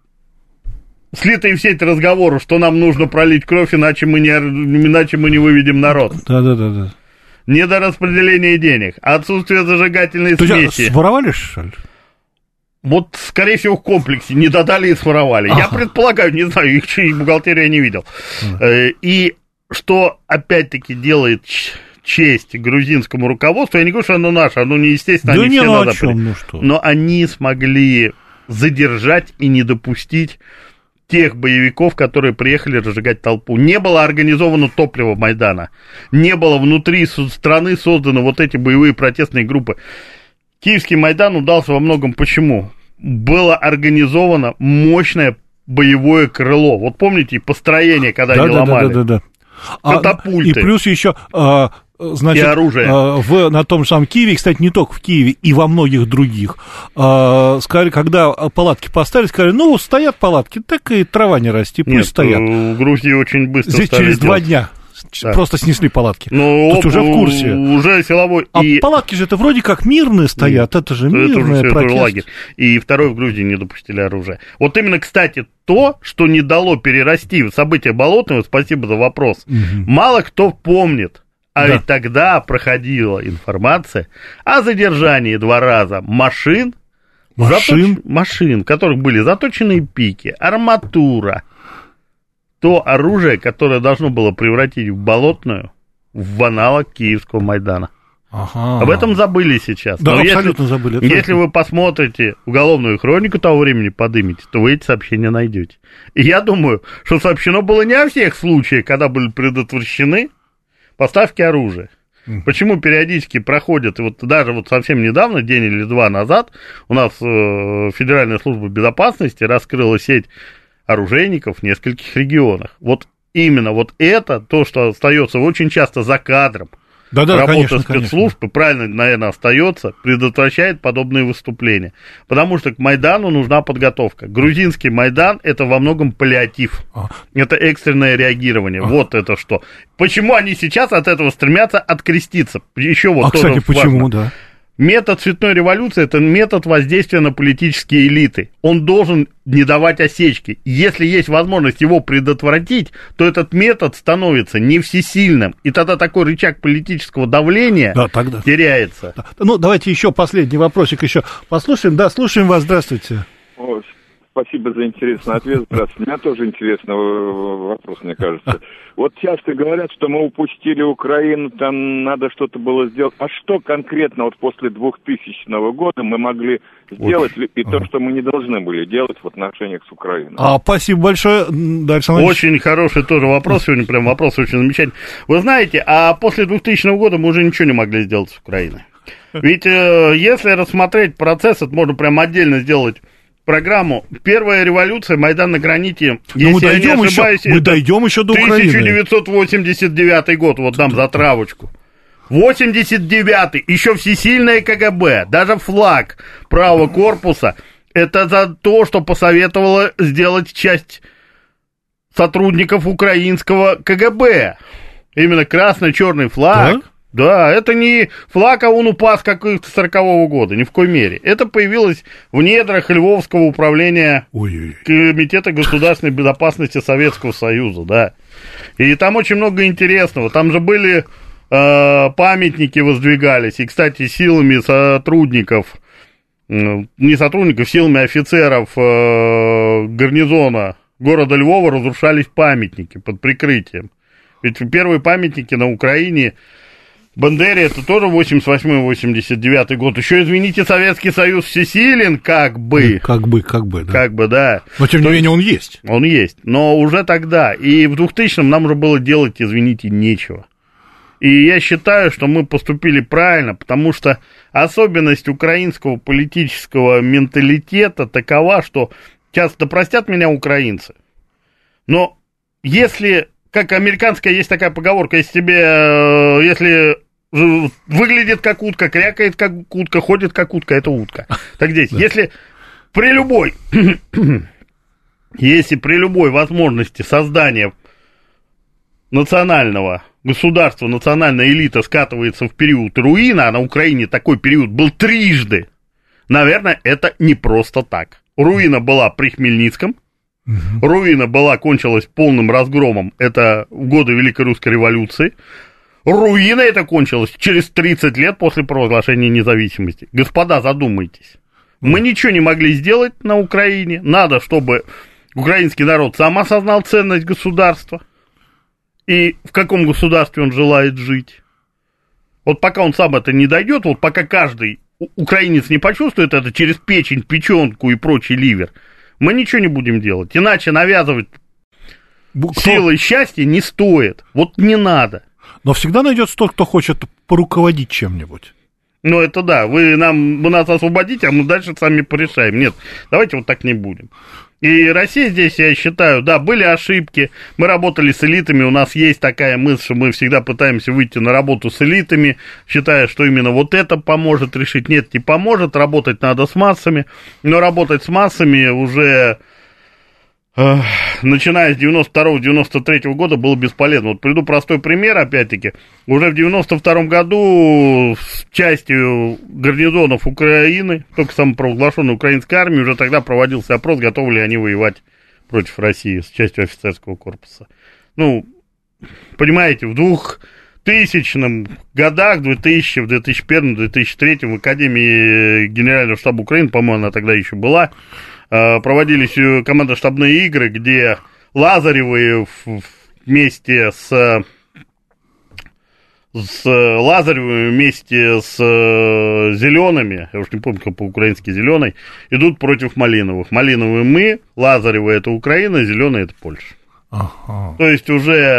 Слитые все эти разговоры, что нам нужно пролить кровь, иначе мы не, иначе мы не выведем народ. Да-да-да. Недораспределение денег, отсутствие зажигательной То смеси. То своровали, что ли? Вот, скорее всего, в комплексе не додали и своровали. Ага. Я предполагаю, не знаю, их бухгалтерию я не видел. Ага. И что, опять-таки, делает честь грузинскому руководству, я не говорю, что оно наше, оно неестественно, да они не, все ну, на Западе. Ну, но они смогли задержать и не допустить тех боевиков, которые приехали разжигать толпу. Не было организовано топливо Майдана. Не было внутри страны созданы вот эти боевые протестные группы. Киевский Майдан удался во многом почему? Было организовано мощное боевое крыло. Вот помните построение, когда да, они да, ломали? Да, да, да, да. Катапульты. А, и плюс еще... А... Значит, и оружие. В, на том же самом Киеве, кстати, не только в Киеве, и во многих других, сказали, когда палатки поставили, сказали, ну, стоят палатки, так и трава не расти, пусть Нет, стоят. В Грузии очень быстро Здесь через два дня да. просто снесли палатки. Ну, Тут уже в курсе. Уже силовой. А и... палатки же это вроде как мирные стоят, Нет, это же мирный это протест. Лагерь. И второй в Грузии не допустили оружия. Вот именно, кстати, то, что не дало перерасти в события Болотного, спасибо за вопрос, угу. мало кто помнит. А да. ведь тогда проходила информация о задержании два раза машин, машин, заточ... машин, в которых были заточенные пики, арматура. То оружие, которое должно было превратить в Болотную, в аналог Киевского Майдана. Ага. Об этом забыли сейчас. Да, Но абсолютно если, забыли. Абсолютно. Если вы посмотрите уголовную хронику того времени, подымете, то вы эти сообщения найдете. И я думаю, что сообщено было не о всех случаях, когда были предотвращены поставки оружия. Mm. Почему периодически проходят, и вот даже вот совсем недавно, день или два назад, у нас э, Федеральная служба безопасности раскрыла сеть оружейников в нескольких регионах. Вот именно вот это то, что остается очень часто за кадром. Да-да, работа конечно, спецслужб, конечно. И правильно, наверное, остается, предотвращает подобные выступления. Потому что к Майдану нужна подготовка. Грузинский Майдан – это во многом паллиатив. А. Это экстренное реагирование. А. Вот это что. Почему они сейчас от этого стремятся откреститься? Еще вот а, тоже кстати, почему, да? Метод цветной революции – это метод воздействия на политические элиты. Он должен не давать осечки. Если есть возможность его предотвратить, то этот метод становится не всесильным. И тогда такой рычаг политического давления да, тогда. теряется. Да. Ну, давайте еще последний вопросик еще послушаем. Да, слушаем вас. Здравствуйте. О, спасибо за интересный ответ. Здравствуйте. У меня тоже интересный вопрос, мне кажется. Вот часто говорят, что мы упустили Украину, там надо что-то было сделать. А что конкретно вот после двухтысячного года мы могли сделать, Ой. и то, ага. что мы не должны были делать в отношениях с Украиной? А, спасибо большое, Дальше. Очень хороший тоже вопрос сегодня, прям вопрос очень замечательный. Вы знаете, а после двухтысячного года мы уже ничего не могли сделать с Украиной. Ведь э, если рассмотреть процесс, это можно прям отдельно сделать программу. Первая революция, Майдан на граните, если мы дойдем я не ошибаюсь, еще, мы дойдем еще до Украины. тысяча девятьсот восемьдесят девятый год, вот дам затравочку. восемьдесят девятый, еще всесильное КГБ, даже флаг правого корпуса, это за то, что посоветовала сделать часть сотрудников украинского КГБ. Именно красно-черный флаг. Да? Да, это не флаг ОУН-УПА какого-то сорокового года, ни в коей мере. Это появилось в недрах Львовского управления Ой-ой. Комитета государственной безопасности Советского Союза, да. И там очень много интересного. Там же были э, памятники воздвигались, и, кстати, силами сотрудников, э, не сотрудников, силами офицеров э, гарнизона города Львова разрушались памятники под прикрытием. Ведь первые памятники на Украине... Бандере это тоже восемьдесят восьмой восемьдесят девятый год. Еще, извините, Советский Союз всесилен, как бы. Как бы, как бы, да. Как бы, да. Но, тем не менее, он есть. Он есть, но уже тогда. И в двухтысячном нам уже было делать, извините, нечего. И я считаю, что мы поступили правильно, потому что особенность украинского политического менталитета такова, что часто простят меня украинцы, но если... Как американская есть такая поговорка, если тебе, если выглядит как утка, крякает как утка, ходит как утка, это утка. Так здесь, да. если при любой, если при любой возможности создания национального государства, национальная элита скатывается в период руина, а на Украине такой период был трижды, наверное, это не просто так. Руина была при Хмельницком. Угу. Руина была, кончилась полным разгромом, это в годы Великой Русской революции. Руина это кончилась через тридцать лет после провозглашения независимости. Господа, задумайтесь. Мы ничего не могли сделать на Украине. Надо, чтобы украинский народ сам осознал ценность государства и в каком государстве он желает жить. Вот пока он сам это не дойдет, вот пока каждый украинец не почувствует это через печень, печенку и прочий ливер, мы ничего не будем делать. Иначе навязывать кто? Силой счастья не стоит. Вот не надо. Но всегда найдется тот, кто хочет поруководить чем-нибудь. Ну, это да. Вы, нам, вы нас освободите, а мы дальше сами порешаем. Нет, давайте вот так не будем. И Россия здесь, я считаю, да, были ошибки. Мы работали с элитами. У нас есть такая мысль, что мы всегда пытаемся выйти на работу с элитами, считая, что именно вот это поможет решить. Нет, не поможет. Работать надо с массами. Но работать с массами уже... начиная с девяносто второго — девяносто третьего года было бесполезно. Вот приведу простой пример, опять-таки. Уже в девяносто втором году с частью гарнизонов Украины, только самопровозглашенной украинской армии, уже тогда проводился опрос, готовы ли они воевать против России с частью офицерского корпуса. Ну, понимаете, в двухтысячных годах, в двухтысячном, в две тысячи первом, в две тысячи третьем в Академии Генерального штаба Украины, по-моему, она тогда еще была, проводились командно-штабные игры, где Лазаревы вместе с, с Лазаревыми вместе с Зелеными, я уж не помню, как по-украински Зеленый, идут против Малиновых. Малиновые мы, Лазаревы — это Украина, Зеленые — это Польша. Ага. То есть уже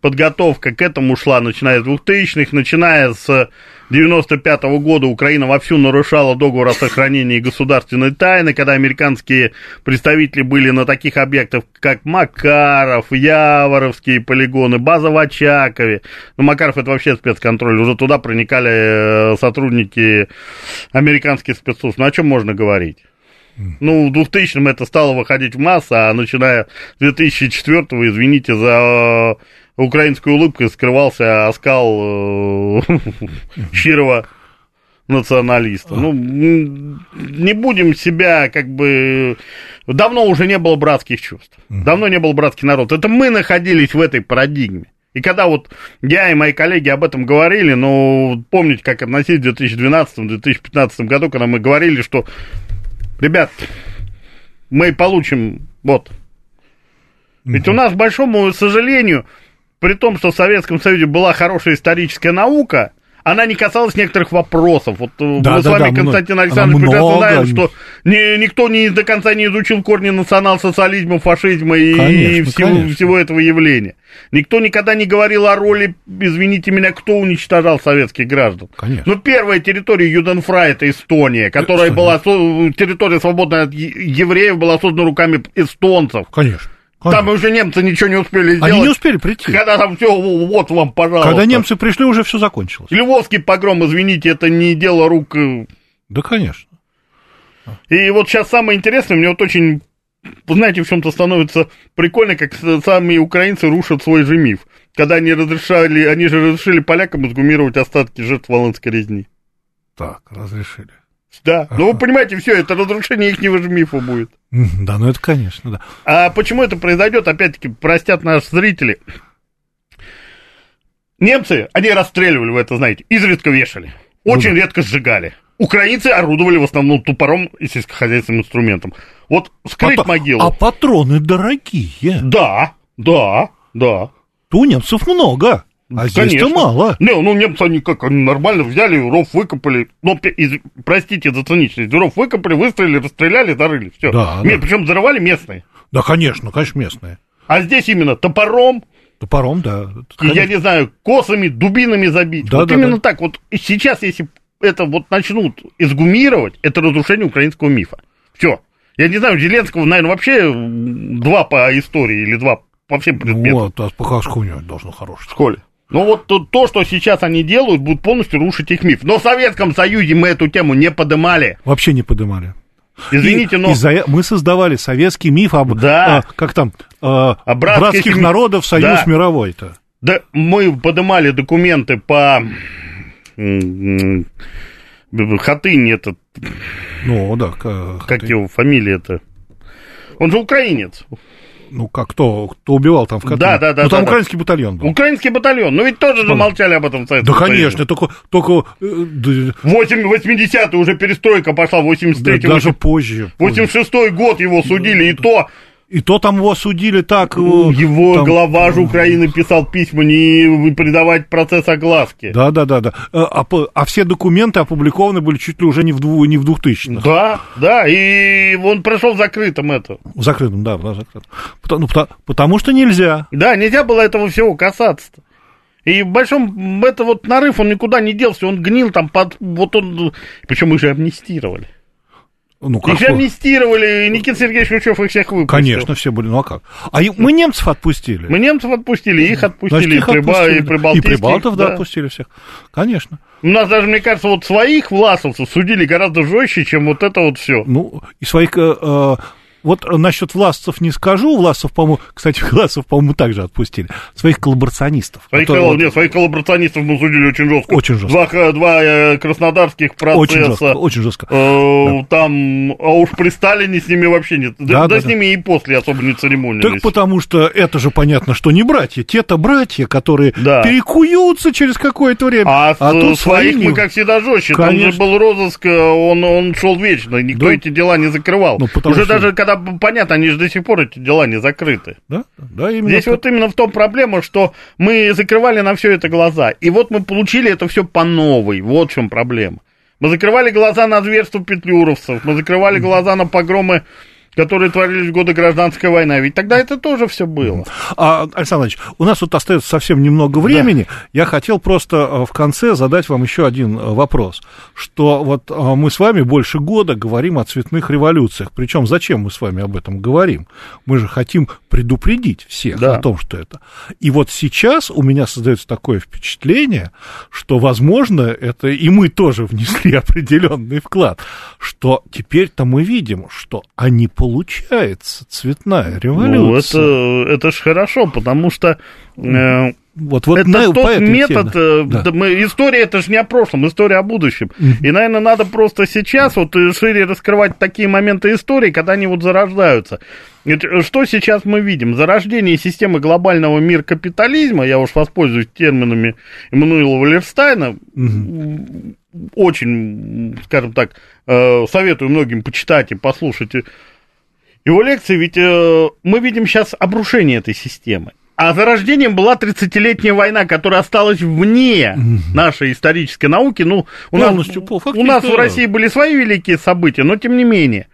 подготовка к этому шла, начиная с двухтысячных, начиная с девяносто пятого года Украина вовсю нарушала договор о сохранении государственной тайны, когда американские представители были на таких объектах, как Макаров, Яворовские полигоны, база в Очакове. Ну, Макаров — это вообще спецконтроль, уже туда проникали сотрудники американских спецслужб. Ну, о чем можно говорить? Ну, в двухтысячном это стало выходить в массу, а начиная с две тысячи четвёртого, извините за украинской улыбкой, скрывался оскал щирого националиста. Ну, не будем себя как бы... Давно уже не было братских чувств. Давно не был братский народ. Это мы находились в этой парадигме. И когда вот я и мои коллеги об этом говорили, ну, помните, как относились в две тысячи двенадцатом — две тысячи пятнадцатом году, когда мы говорили, что, ребят, мы получим, вот. Ведь у нас, к большому сожалению, при том, что в Советском Союзе была хорошая историческая наука, она не касалась некоторых вопросов. Вот да, мы с вами, да, Константин Александрович, прекрасно знаем, что ни, никто не, до конца не изучил корни национал-социализма, фашизма и, конечно, и всего, всего этого явления. Никто никогда не говорил о роли, извините меня, кто уничтожал советских граждан. Конечно. Ну, первая территория Юденфрай — это Эстония, которая Эстония. была, территория, свободная от евреев, была создана руками эстонцев. Конечно. Там уже немцы ничего не успели сделать. Они не успели прийти. Когда там все, вот вам, пожалуйста. Когда немцы пришли, уже все закончилось. Львовский погром, извините, это не дело рук... Да, конечно. И вот сейчас самое интересное, мне вот очень, знаете, в чем-то становится прикольно, как сами украинцы рушат свой же миф. Когда они разрешали, они же разрешили полякам эксгумировать остатки жертв Волынской резни. Так, разрешили. Да, ну вы понимаете, все, это разрушение ихнего же мифа будет. Да, ну это конечно, да. А почему это произойдет, опять-таки, простят наши зрители. Немцы, они расстреливали, вы это знаете, изредка вешали, очень ну, да. редко сжигали. Украинцы орудовали в основном топором и сельскохозяйственным инструментом. Вот скрыть а, могилу. А патроны дорогие. Да, да, да. То у немцев много. А здесь-то мало. Не, ну немцы, они как, они нормально взяли, ров выкопали, ну, из, простите за циничность, ров выкопали, выстрелили, расстреляли, зарыли, все. Да, да. Причем взрывали местные. Да, конечно, конечно, местные. А здесь именно топором. Топором, да. И, я не знаю, косами, дубинами забить. Да, вот да, именно да. так. Вот сейчас, если это вот начнут изгумировать, это разрушение украинского мифа. Все. Я не знаю, Зеленского, наверное, вообще два по истории или два по всем предметам. Вот, а по Хаску у него должно хорошее. В школе. Ну вот то, то, что сейчас они делают, будут полностью рушить их миф. Но в Советском Союзе мы эту тему не подымали. Вообще не подымали. Извините, и, но... И мы создавали советский миф об... Да. А, как там? А, о братских семь... народов, союз да. мировой-то. Да, мы подымали документы по... Хатынь этот... Ну, да. Как Хатынь. Его фамилия-то? Он же украинец. Ну, как, кто, кто убивал там в Катыни? Да, да, да. Ну, там да, украинский да. батальон был. Украинский батальон. Ну, ведь тоже же молчали об этом в Советском Да, конечно, только... только восьмидесятые уже перестройка пошла, восемьдесят третий. Да, даже позже. восемьдесят шестой год его судили, и то... И то там его судили так... Его там... глава же Украины писал письма не придавать процесс огласке. Да, да, да, да. А, а все документы опубликованы были чуть ли уже не в, дву, не в двухтысячных. Да, да, и он прошел закрытым это. Закрытым, да, да, закрытым. Потому, потому, потому что нельзя. Да, нельзя было этого всего касаться-то. И в большом, это вот нарыв, он никуда не делся, он гнил там под, вот он, причем мы же амнистировали. Ну, их же амнистировали, и Никита Сергеевич Хрущев их всех выпустил. Конечно, все были, ну а как? А мы немцев отпустили. Мы немцев отпустили, их отпустили, Значит, их и, отпустили, и прибалтийских. И прибалтов, да, да, отпустили всех, конечно. У нас даже, мне кажется, вот своих власовцев судили гораздо жестче, чем вот это вот все. Ну, и своих... Э, вот насчет власцев не скажу, власов, по-моему, кстати, власов, по-моему, также отпустили. Своих коллаборационистов. Своих, которые, колл... Нет, своих коллаборационистов мы судили очень жестко. Очень жестко. Два, два э, краснодарских процесса. Очень жестко, очень жестко. Э, да. Там, а уж при Сталине с ними вообще нет. Да, да, да, да с ними и после особо не церемонились. Так потому что это же понятно, что не братья. Те-то братья, которые да. перекуются через какое-то время. А, а тут своих мы, как всегда, жестче. Конечно. Там же был розыск, он, он шел вечно. Никто да. эти дела не закрывал. Ну, уже что... даже когда понятно, они же до сих пор эти дела не закрыты. Да? Да, именно Здесь так. Вот именно в том проблема, что мы закрывали на все это глаза. И вот мы получили это все по новой. Вот в чем проблема. Мы закрывали глаза на зверство петлюровцев, мы закрывали глаза на погромы которые творились в годы гражданской войны. Ведь тогда это тоже все было. А, Александр Ильич, у нас тут остается совсем немного времени. Да. Я хотел просто в конце задать вам еще один вопрос. Что вот мы с вами больше года говорим о цветных революциях. Причем зачем мы с вами об этом говорим? Мы же хотим предупредить всех да. о том, что это. И вот сейчас у меня создается такое впечатление, что, возможно, это и мы тоже внесли определенный вклад, что теперь-то мы видим, что они получается цветная революция. Ну, это, это ж хорошо, потому что э, вот, вот это на, тот метод, теме, да. Да, мы, история это же не о прошлом, история о будущем. Mm-hmm. И, наверное, надо просто сейчас вот шире раскрывать такие моменты истории, когда они вот зарождаются. Что сейчас мы видим? Зарождение системы глобального мир-капитализма, я уж воспользуюсь терминами Эммануила Валерстайна, mm-hmm. очень, скажем так, советую многим почитать и послушать его лекции, ведь мы видим сейчас обрушение этой системы. А зарождением была тридцатилетняя война, которая осталась вне mm-hmm. нашей исторической науки. Ну, у нас, у нас в России были свои великие события, но тем не менее.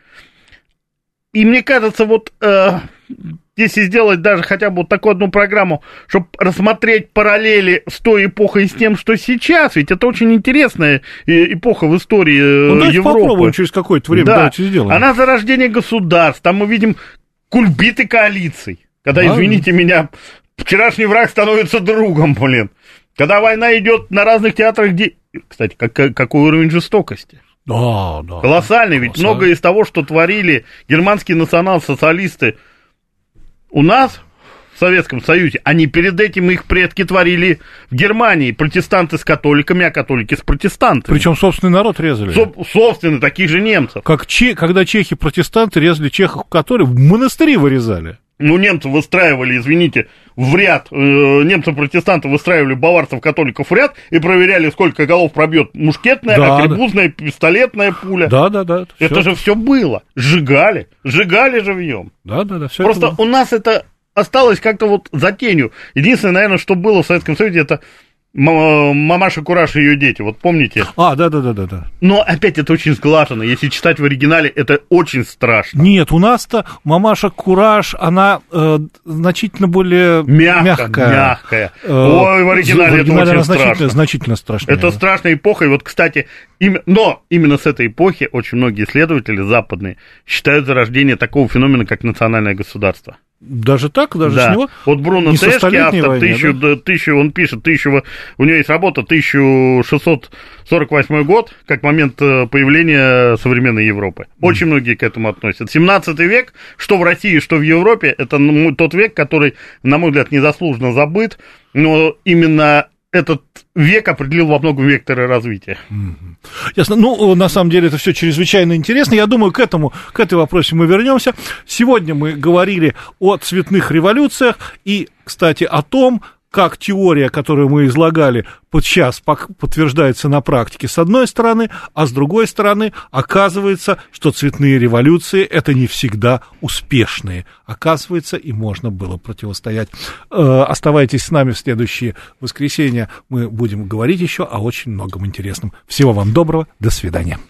И мне кажется, вот э, если сделать даже хотя бы вот такую одну программу, чтобы рассмотреть параллели с той эпохой и с тем, что сейчас, ведь это очень интересная эпоха в истории э, ну, Европы. Попробуем через какое-то время, да. давайте сделаем. Она зарождение государств, там мы видим кульбиты коалиций, когда, а, извините меня, вчерашний враг становится другом, блин. Когда война идет на разных театрах, где... Кстати, как, какой уровень жестокости? Да, да. Колоссальный, ведь колоссальный. Многое из того, что творили германские национал-социалисты у нас, в Советском Союзе, они перед этим их предки творили в Германии. Протестанты с католиками, а католики с протестантами. Причем собственный народ резали. Со- собственно, таких же немцев. Как че- когда чехи-протестанты резали чехов, которые в монастыри вырезали. Ну, немцы выстраивали, извините, в ряд, э, немцы-протестанты выстраивали баварцев-католиков в ряд и проверяли, сколько голов пробьет мушкетная, да, аркебузная, да. пистолетная пуля. Да, да, да. Это, это же все было. Сжигали. Сжигали живьем. Да, да, да. Все Просто это было. У нас это осталось как-то вот за тенью. Единственное, наверное, что было в Советском Союзе, это Мамаша Кураж и ее дети, вот помните? А, да-да-да-да. Но опять это очень сглажено, если читать в оригинале, это очень страшно. Нет, у нас-то Мамаша Кураж, она э, значительно более Мягко, мягкая. мягкая. Э, Ой, в оригинале, в оригинале это очень значительно, страшно. Значительно страшнее. Это страшная эпоха, и вот, кстати, им... но именно с этой эпохи очень многие исследователи западные считают зарождение такого феномена, как национальное государство. Даже так, даже да. с него? Вот Бруно Тешки, автор, войне, тысячу, да? тысячу, он пишет, тысячу, у него есть работа, тысяча шестьсот сорок восьмой год, как момент появления современной Европы. Очень mm. многие к этому относятся. семнадцатый век, что в России, что в Европе, это ну, тот век, который, на мой взгляд, незаслуженно забыт, но именно этот век определил во многом векторы развития. Mm-hmm. Ясно. Ну, на самом деле, это все чрезвычайно интересно. Я думаю, к этому, к этой вопросе мы вернемся. Сегодня мы говорили о цветных революциях и, кстати, о том, как теория, которую мы излагали, сейчас подтверждается на практике с одной стороны, а с другой стороны оказывается, что цветные революции это не всегда успешные. Оказывается, и можно было противостоять. Оставайтесь с нами в следующее воскресенье. Мы будем говорить еще о очень многом интересном. Всего вам доброго. До свидания.